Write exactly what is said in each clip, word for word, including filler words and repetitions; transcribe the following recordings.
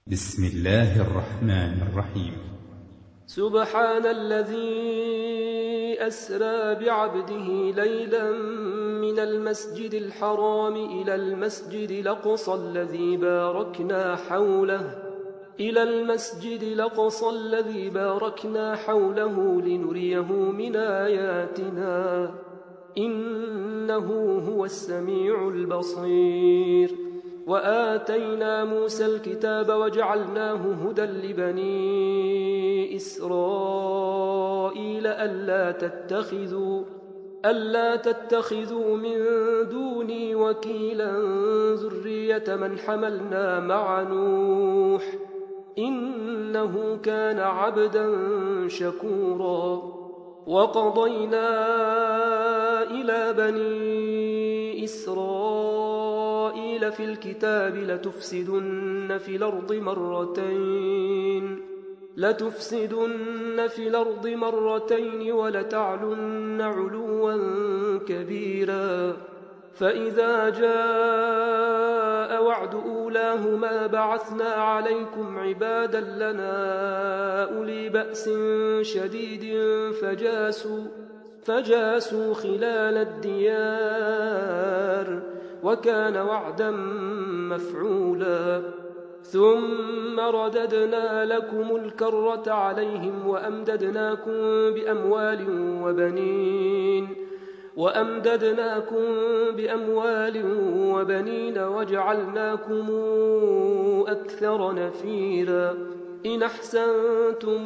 بسم الله الرحمن الرحيم. سبحان الذي أسرى بعبده ليلا من المسجد الحرام إلى المسجد الأقصى الذي باركنا حوله إلى المسجد الأقصى الذي باركنا حوله لنريه من آياتنا إنه هو السميع البصير. وآتينا موسى الكتاب وجعلناه هدى لبني إسرائيل ألا تتخذوا ألا تتخذوا من دوني وكيلا ذرية من حملنا مع نوح إنه كان عبدا شكورا. وقضينا إلى بني إسرائيل في الكتاب لتفسدن في الأرض مرتين لتفسدن في الأرض مرتين ولتعلن علوا كبيرا. فإذا جاء وعد أولاهما بعثنا عليكم عبادا لنا أولي بأس شديد فجاسوا فجاسوا خلال الديار وكان وعدا مفعولا. ثم رددنا لكم الكرة عليهم وأمددناكم بأموال وبنين وأمددناكم بأموال وبنين وجعلناكم أكثر نفيرا. إن أحسنتم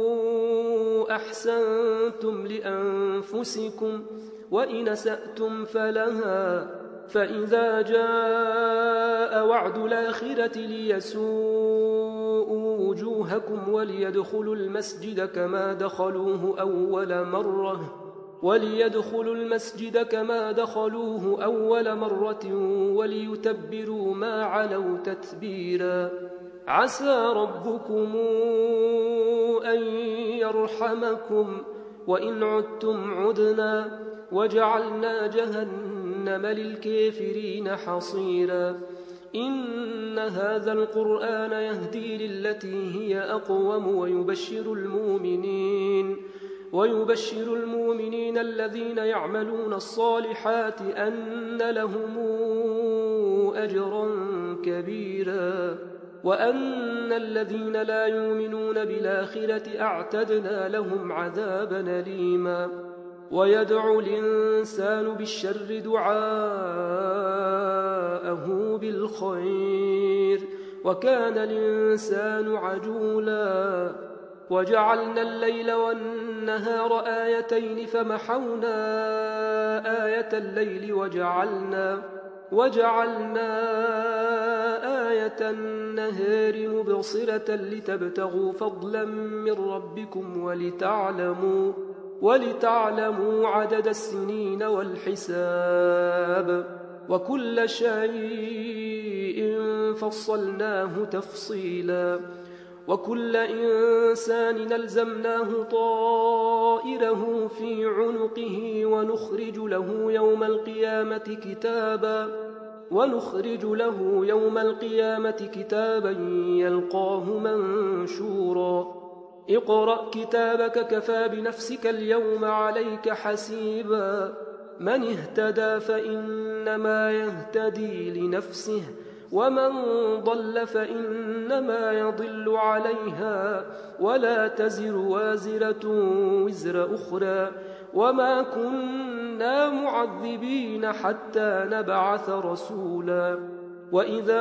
أحسنتم لأنفسكم وإن أسأتم فلها. فإذا جاء وعد الآخرة ليسوءوا وجوهكم وليدخلوا المسجد كما دخلوه أول مرة وليدخلوا المسجد كما دخلوه أول مرة وليتبروا ما علوا تتبيرا. عسى ربكم أن يرحمكم وإن عدتم عدنا وجعلنا جهنم للكافرين حصيرا. إن هذا القرآن يهدي للتي هي أقوم ويبشر المؤمنين ويبشر المؤمنين الذين يعملون الصالحات أن لهم أجرا كبيرا وأن الذين لا يؤمنون بالآخرة أعتدنا لهم عذابا أليما. ويدعو الإنسان بالشر دعاءه بالخير وكان الإنسان عجولا. وجعلنا الليل والنهار آيتين فمحونا آية الليل وجعلنا وجعلنا آية النهار مبصرة لتبتغوا فضلا من ربكم ولتعلموا ولتعلموا عدد السنين والحساب وكل شيء فصلناه تفصيلا. وكل إنسان ألزمناه طائره في عنقه ونخرج له يوم القيامة كتابا ونخرج له يوم القيامة كتابا يلقاه منشورا. اقرأ كتابك كفى بنفسك اليوم عليك حسيبا. من اهتدى فإنما يهتدي لنفسه ومن ضل فإنما يضل عليها ولا تزر وازرة وزر أخرى وما كنا معذبين حتى نبعث رسولا. وإذا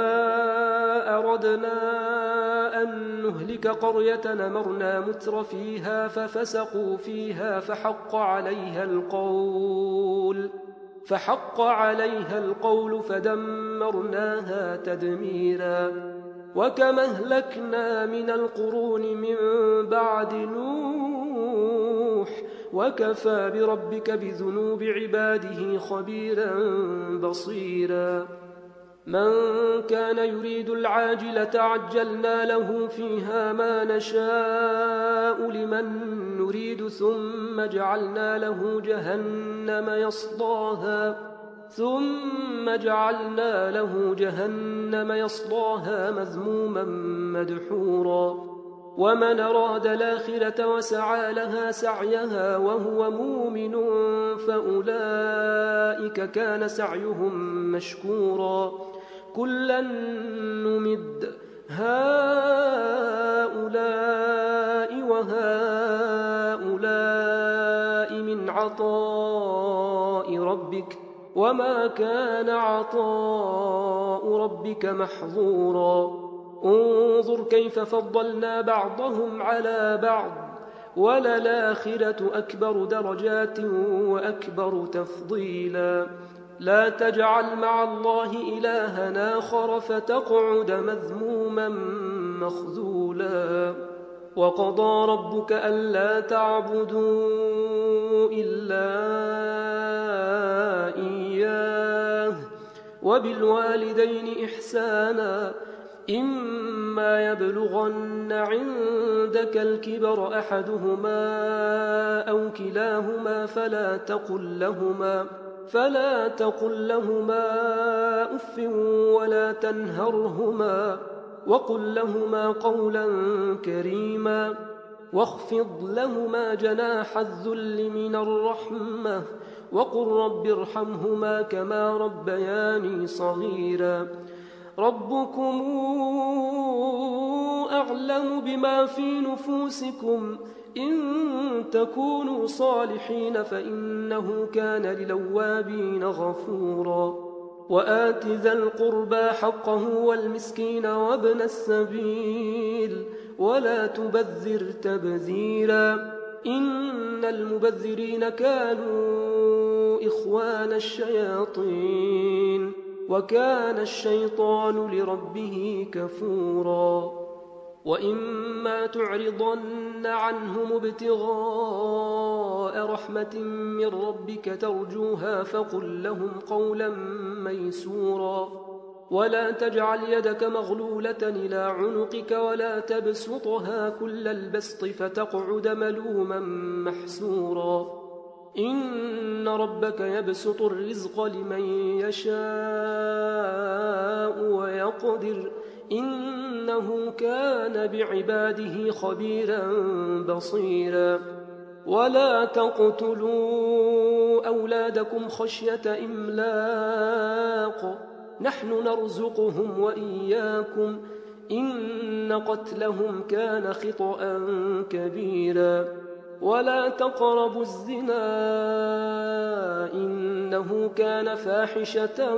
أردنا أن نهلك قرية أمرنا متر فيها ففسقوا فيها فحق عليها القول فحق عليها القول فدمرناها تدميرا. وكما أهلكنا من القرون من بعد نوح وكفى بربك بذنوب عباده خبيرا بصيرا. من كان يريد العاجلة عجلنا له فيها ما نشاء لمن نريد ثم جعلنا له جهنم يصلاها ثم جعلنا له جهنم يصلاها مذموما مدحورا ومن أراد الآخرة وسعى لها سعيها وهو مؤمن فأولئك كان سعيهم مشكورا كلا نمد هؤلاء وهؤلاء من عطاء ربك وما كان عطاء ربك محظورا انظر كيف فضلنا بعضهم على بعض وللآخرة أكبر درجات وأكبر تفضيلا لا تجعل مع الله إلها آخر فتقعد مذموما مخذولا وقضى ربك ألا تعبدوا إلا إياه وبالوالدين إحسانا إما يبلغن عندك الكبر أحدهما أو كلاهما فلا تقل لهما فلا تقل لهما أف ولا تنهرهما وقل لهما قولا كريما واخفض لهما جناح الذل من الرحمة وقل رب ارحمهما كما ربياني صغيرا ربكم أعلم بما في نفوسكم إن تكونوا صالحين فإنه كان للأوابين غفورا وآت ذا القربى حقه والمسكين وابن السبيل ولا تبذر تبذيرا إن المبذرين كانوا إخوان الشياطين وكان الشيطان لربه كفورا وإما تعرضن عنهم ابتغاء رحمة من ربك ترجوها فقل لهم قولا ميسورا ولا تجعل يدك مغلولة إلى عنقك ولا تبسطها كل البسط فتقعد ملوما محسورا إن ربك يبسط الرزق لمن يشاء ويقدر إنه كان بعباده خبيرا بصيرا ولا تقتلوا أولادكم خشية إملاق نحن نرزقهم وإياكم إن قتلهم كان خطأ كبيرا ولا تقربوا الزنا إنه كان فاحشة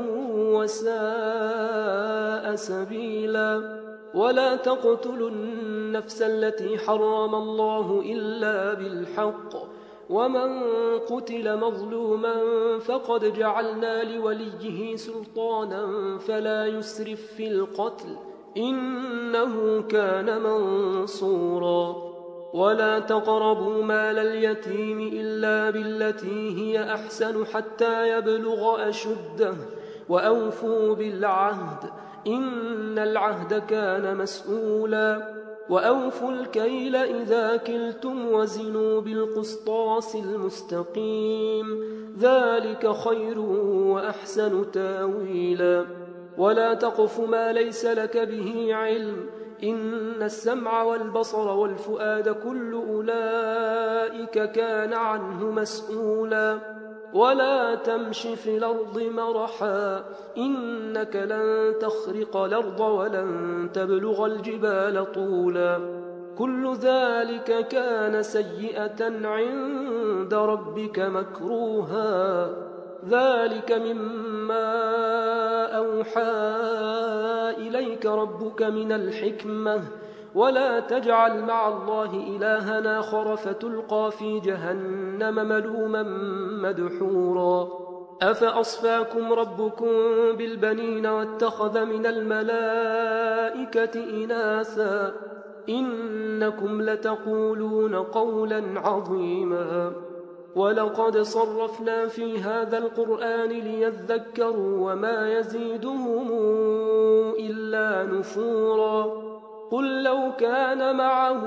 وساء سبيلا ولا تقتلوا النفس التي حرم الله إلا بالحق ومن قتل مظلوما فقد جعلنا لوليه سلطانا فلا يسرف في القتل إنه كان منصورا ولا تقربوا مال اليتيم إلا بالتي هي أحسن حتى يبلغ أشده وأوفوا بالعهد إن العهد كان مسؤولا وأوفوا الكيل إذا كلتم وزنوا بالقسطاس المستقيم ذلك خير وأحسن تاويلا ولا تقف ما ليس لك به علم إن السمع والبصر والفؤاد كل أولئك كان عنه مسؤولا ولا تمش في الأرض مرحا إنك لن تخرق الأرض ولن تبلغ الجبال طولا كل ذلك كان سيئة عند ربك مكروها ذلك مما أوحى إليك ربك من الحكمة ولا تجعل مع الله إلها آخر فتلقى في جهنم ملوما مدحورا أفأصفاكم ربكم بالبنين واتخذ من الملائكة إناثا إنكم لتقولون قولا عظيما ولقد صرفنا في هذا القرآن ليذكروا وما يزيدهم إلا نفورا قل لو كان معه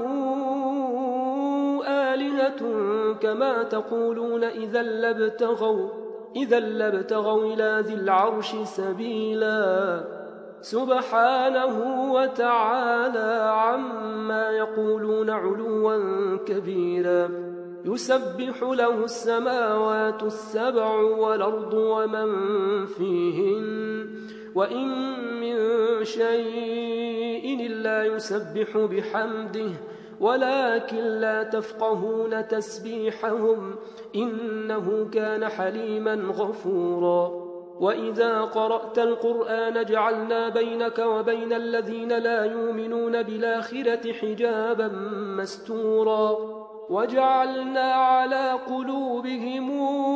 آلهة كما تقولون إذا لابتغوا إذا لابتغوا إلى ذي العرش سبيلا سبحانه وتعالى عما يقولون علوا كبيرا يسبح له السماوات السبع والأرض ومن فيهن وإن من شيء إلا يسبح بحمده ولكن لا تفقهون تسبيحهم إنه كان حليما غفورا وإذا قرأت القرآن جعلنا بينك وبين الذين لا يؤمنون بالآخرة حجابا مستورا وجعلنا على قلوبهم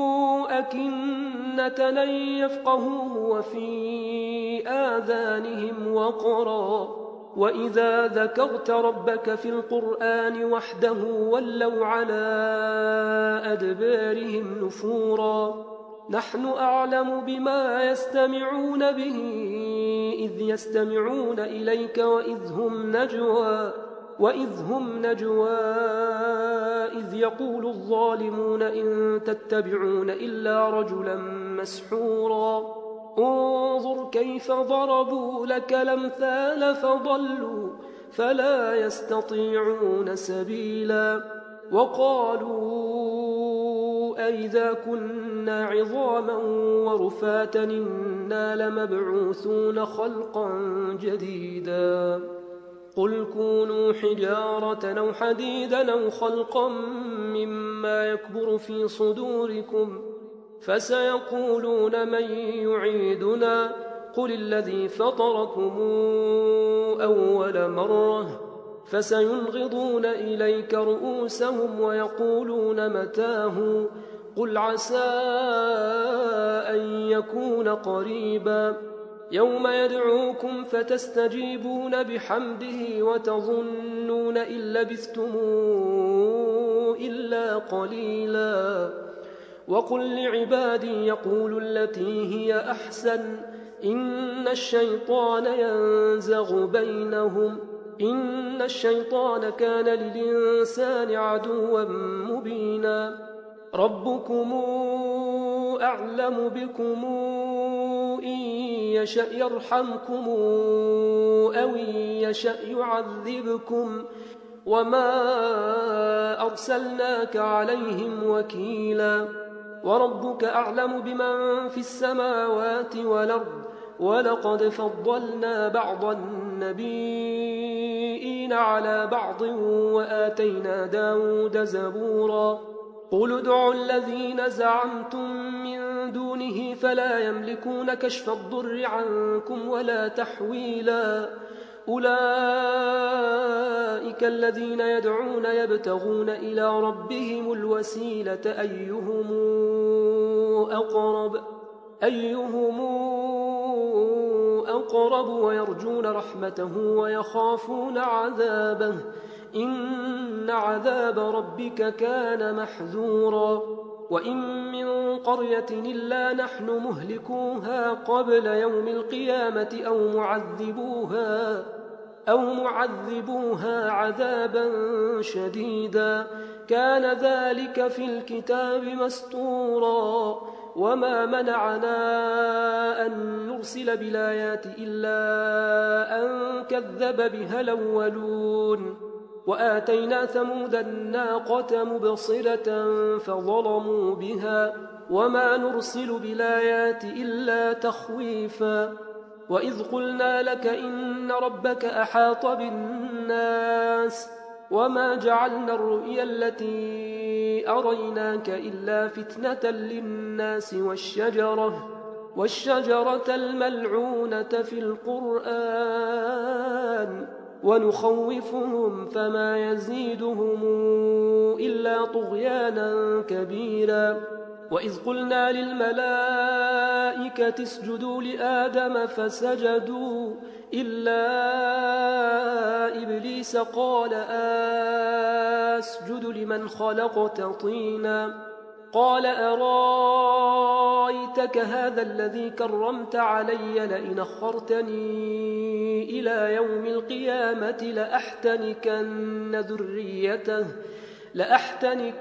أكنة أن يفقهوه وفي آذانهم وقرا وإذا ذكرت ربك في القرآن وحده ولوا على أدبارهم نفورا نحن أعلم بما يستمعون به إذ يستمعون إليك وإذ هم نجوى وإذ هم نجوى إذ يقول الظالمون إن تتبعون إلا رجلا مسحورا انظر كيف ضربوا لك الأمثال فضلوا فلا يستطيعون سبيلا وقالوا أئذا كنا عظاما ورفاتا إنا لمبعوثون خلقا جديدا قل كونوا حجارة أو حديدا أو خلقا مما يكبر في صدوركم فسيقولون من يعيدنا قل الذي فطركم أول مرة فسينغضون إليك رؤوسهم ويقولون متاه قل عسى أن يكون قريبا يوم يدعوكم فتستجيبون بحمده وتظنون إن لبثتم إلا قليلا وقل لعبادي يقولوا التي هي أحسن إن الشيطان ينزغ بينهم إن الشيطان كان للإنسان عدوا مبينا ربكم أعلم بكم إن يشأ يرحمكم أو إن يشأ يعذبكم وما أرسلناك عليهم وكيلا وربك أعلم بمن في السماوات والأرض ولقد فضلنا بعض النبيين على بعض وآتينا داود زبورا قل ادعوا الذين زعمتم من دونه فلا يملكون كشف الضر عنكم ولا تحويلا أولئك الذين يدعون يبتغون إلى ربهم الوسيلة أيهم أقرب أيهم أقرب ويرجون رحمته ويخافون عذابه إن عذاب ربك كان محذورا وإن من قرية إلا نحن مهلكوها قبل يوم القيامة أو معذبوها أو معذبوها عذابا شديدا كان ذلك في الكتاب مسطورا وما منعنا أن نرسل بالآيات إلا أن كذب بها الأولون وآتينا ثمود الناقة مبصرة فظلموا بها وما نرسل بالآيات إلا تخويفا وإذ قلنا لك إن ربك أحاط بالناس وما جعلنا الرؤيا التي أريناك إلا فتنة للناس والشجرة والشجرة الملعونة في القرآن ونخوفهم فما يزيدهم إلا طغيانا كبيرا وإذ قلنا للملائكة اسجدوا لآدم فسجدوا إلا إبليس قال أسجد لمن خلقت طينا قال أرايتك هذا الذي كرمت علي لئن أخرتني إلى يوم القيامة لأحتنكن ذريته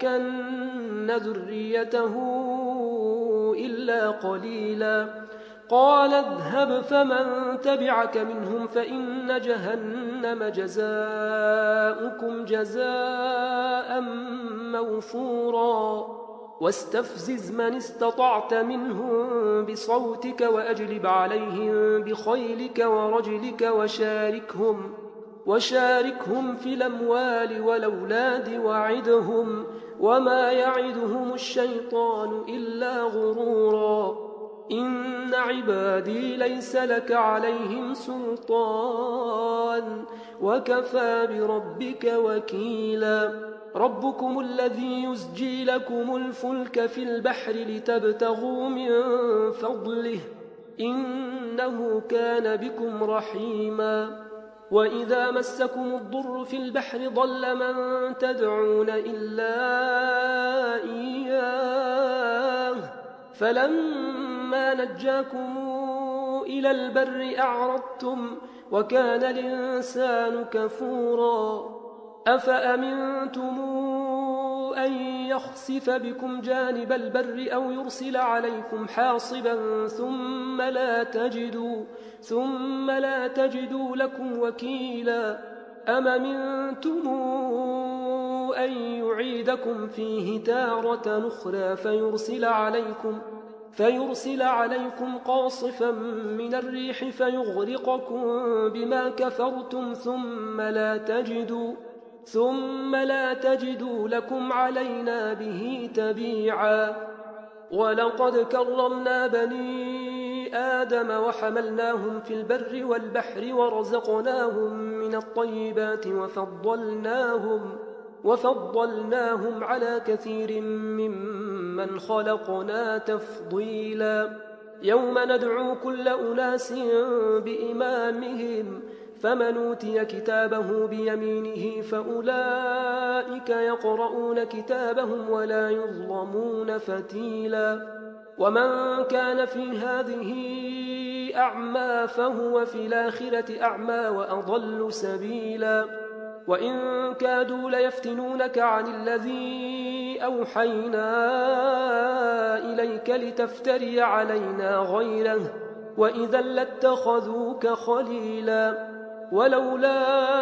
لأحتنكن ذريته إلا قليلا قال اذهب فمن تبعك منهم فإن جهنم جزاؤكم جزاء موفورا واستفزز من استطعت منهم بصوتك وأجلب عليهم بخيلك ورجلك وشاركهم وشاركهم في الأموال والأولاد وعدهم وما يعدهم الشيطان إلا غرورا إن عبادي ليس لك عليهم سلطان وكفى بربك وكيلا ربكم الذي يزجي لكم الفلك في البحر لتبتغوا من فضله إنه كان بكم رحيما وإذا مسكم الضر في البحر ضل من تدعون إلا إياه فلما نجاكم إلى البر أعرضتم وكان الإنسان كفورا أفأمنتم أن يخسف بكم جانب البر أو يرسل عليكم حاصبا ثم لا تجدوا ثم لا تجدوا لكم وكيلا أم أمنتم أن يعيدكم فيه تارة أخرى فيرسل عليكم فيرسل عليكم قاصفا من الريح فيغرقكم بما كفرتم ثم لا تجدوا ثم لا تجدوا لكم علينا به تبيعا ولقد كرمنا بني آدم وحملناهم في البر والبحر ورزقناهم من الطيبات وفضلناهم وفضلناهم على كثير ممن خلقنا تفضيلا يوم ندعو كل أناس بإمامهم فمن أوتي كتابه بيمينه فأولئك يقرؤون كتابهم ولا يظلمون فتيلا ومن كان في هذه أعمى فهو في الآخرة أعمى وأضل سبيلا وإن كادوا ليفتنونك عن الذي أوحينا إليك لتفتري علينا غيره وإذا لاتخذوك خليلا ولولا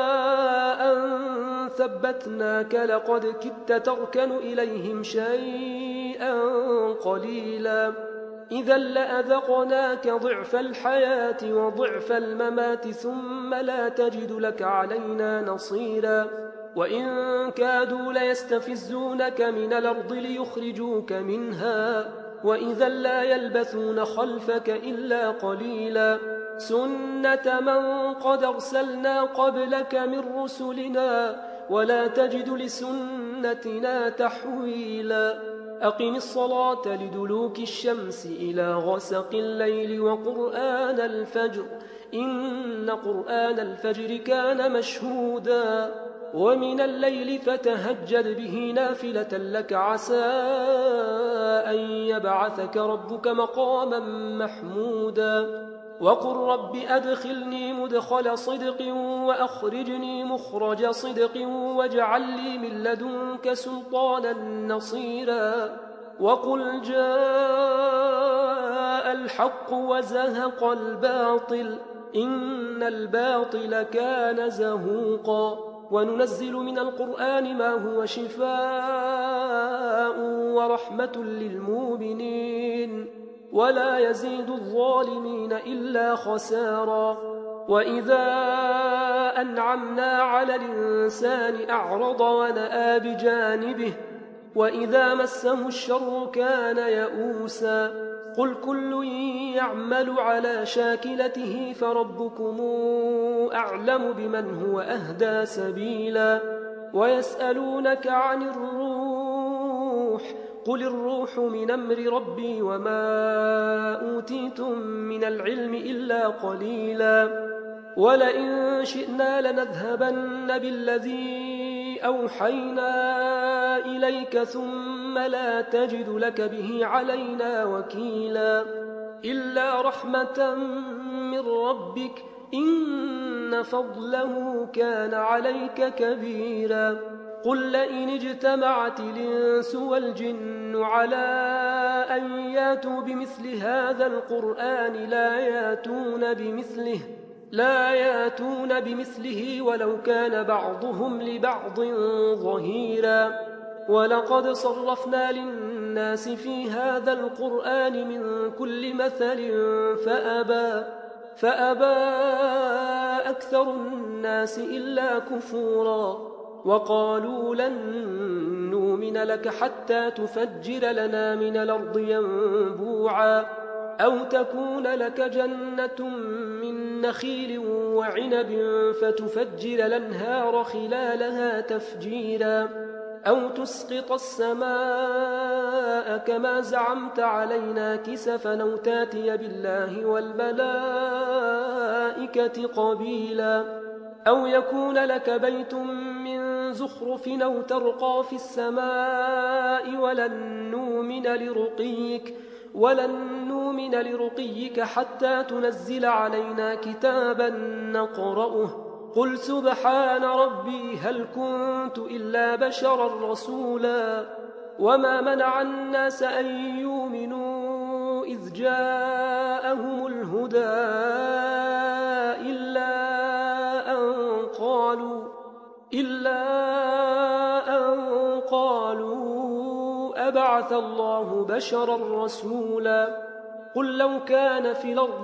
أن ثبتناك لقد كدت تركن إليهم شيئا قليلا إذا لأذقناك ضعف الحياة وضعف الممات ثم لا تجد لك علينا نصيرا وإن كادوا ليستفزونك من الأرض ليخرجوك منها وإذا لا يلبثون خلفك إلا قليلا سنة من قد أرسلنا قبلك من رسلنا ولا تجد لسنتنا تحويلا أقم الصلاة لدلوك الشمس إلى غسق الليل وقرآن الفجر إن قرآن الفجر كان مشهودا ومن الليل فتهجد به نافلة لك عسى أن يبعثك ربك مقاما محمودا وقل رب أدخلني مدخل صدق وأخرجني مخرج صدق واجعل لي من لدنك سلطانا نصيرا وقل جاء الحق وزهق الباطل إن الباطل كان زهوقا وننزل من القرآن ما هو شفاء ورحمة للمؤمنين ولا يزيد الظالمين إلا خسارا وإذا أنعمنا على الإنسان أعرض ونأى بجانبه وإذا مسه الشر كان يئوسا قل كل يعمل على شاكلته فربكم أعلم بمن هو أهدى سبيلا ويسألونك عن الروح قل الروح من أمر ربي وما أوتيتم من العلم إلا قليلا ولئن شئنا لنذهبن بالذي أوحينا إليك ثم لا تجد لك به علينا وكيلا إلا رحمة من ربك إن فضله كان عليك كبيرا قل لئن اجتمعت الإنس والجن على أن ياتوا بمثل هذا القرآن لا ياتون بمثله لا ياتون بمثله ولو كان بعضهم لبعض ظهيرا ولقد صرفنا للناس في هذا القرآن من كل مثل فأبى فأبى أكثر الناس إلا كفورا وقالوا لن نؤمن لك حتى تفجر لنا من الأرض ينبوعا أو تكون لك جنة من نخيل وعنب فتفجر الأنهار خلالها تفجيرا أو تسقط السماء كما زعمت علينا كسفا أو تاتي بالله والملائكة قبيلا أو يكون لك بيت من زخرف أو ترقى في السماء ولن نؤمن لرقيك ولن نؤمن لرقيك حتى تنزل علينا كتابا نقرأه قل سبحان ربي هل كنت إلا بشرا رسولا وما منع الناس أن يؤمنوا إذ جاءهم الهدى إلا أن قالوا إلا أن قالوا أبعث الله بشرا رسولا قل لو كان في الأرض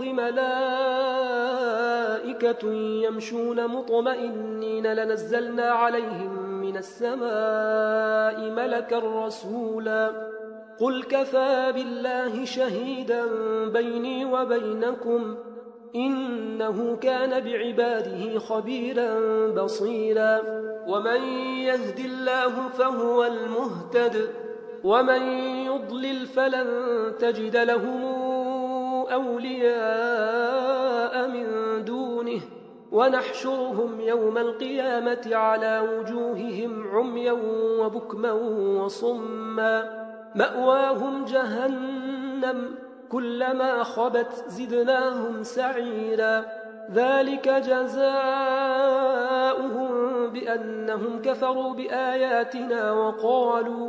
ملائكة يمشون مطمئنين لنزلنا عليهم من السماء ملكا رسولا قل كفى بالله شهيدا بيني وبينكم إنه كان بعباده خبيرا بصيرا ومن يهد الله فهو المهتد ومن يضلل فلن تجد لهم أولياء من دونه ونحشرهم يوم القيامة على وجوههم عميا وبكما وصما مأواهم جهنم كلما خبت زدناهم سعيرا ذلك جزاؤهم بأنهم كفروا بآياتنا وقالوا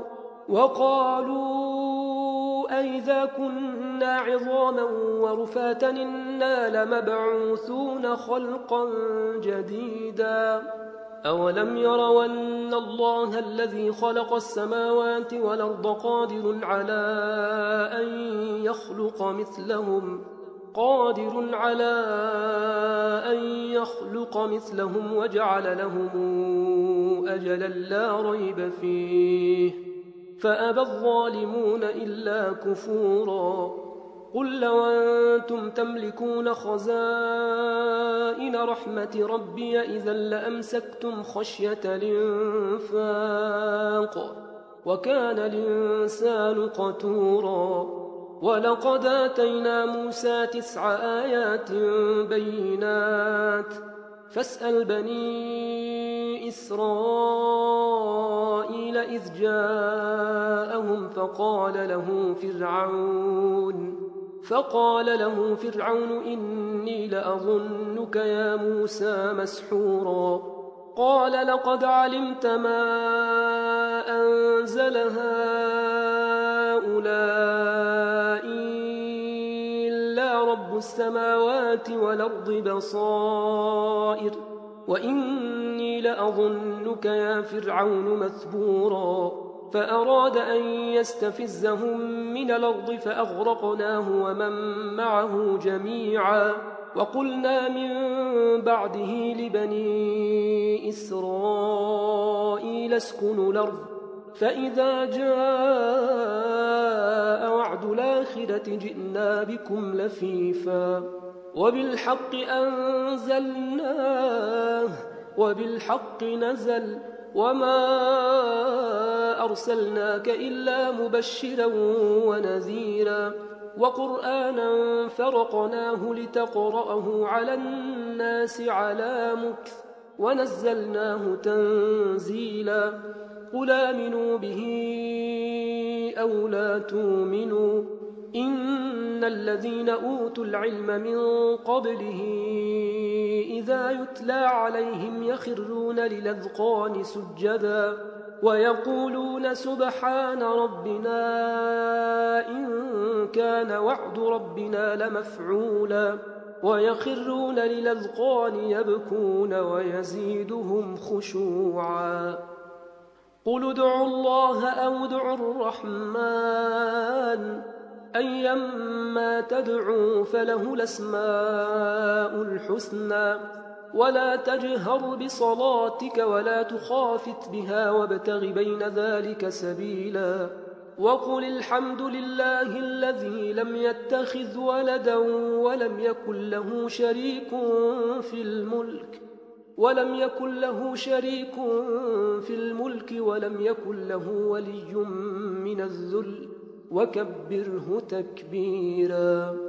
وقالوا أئذا كنا عظاما ورفاتا إنا لمبعوثون خلقا جديدا أولم يروا أن الله الذي خلق السماوات والأرض قادر على أن يخلق مثلهم قادر على أن يخلق مثلهم وجعل لهم أجلا لا ريب فيه فأبى الظالمون إلا كفورا قل لو أنتم تملكون خزائن رحمة ربي إذا لأمسكتم خشية الإنفاق وكان الإنسان قتورا ولقد آتينا موسى تسع آيات بينات فاسأل بني إسرائيل إذ جاءهم فقال له فرعون فقال له فرعون إني لأظنك يا موسى مسحورا قال لقد علمت ما أنزل هؤلاء إلا رب السماوات والأرض بصائر وإني لأظنك يا فرعون مثبورا فأراد أن يستفزهم من الأرض فأغرقناه ومن معه جميعا وقلنا من بعده لبني إسرائيل اسكنوا الأرض فإذا جاء وعد الآخرة جئنا بكم لفيفا وبالحق أنزلناه وبالحق نزل وما أرسلناك إلا مبشرا ونذيرا وقرآنا فرقناه لتقرأه على الناس على مكث ونزلناه تنزيلا قل آمنوا به أو لا تؤمنوا إن الذين أوتوا العلم من قبله إذا يتلى عليهم يخرون للأذقان سجدا ويقولون سبحان ربنا إن كان وعد ربنا لمفعولا ويخرون للأذقان يبكون ويزيدهم خشوعا قل ادعوا الله أو ادعوا الرحمن أيما تدعوا فله الأسماء الحسنى ولا تجهر بصلاتك ولا تخافت بها وابتغ بين ذلك سبيلا وقل الحمد لله الذي لم يتخذ ولدا ولم يكن له شريك في الملك ولم يكن له شريك في الملك ولم يكن له ولي من الذل وكبره تكبيرا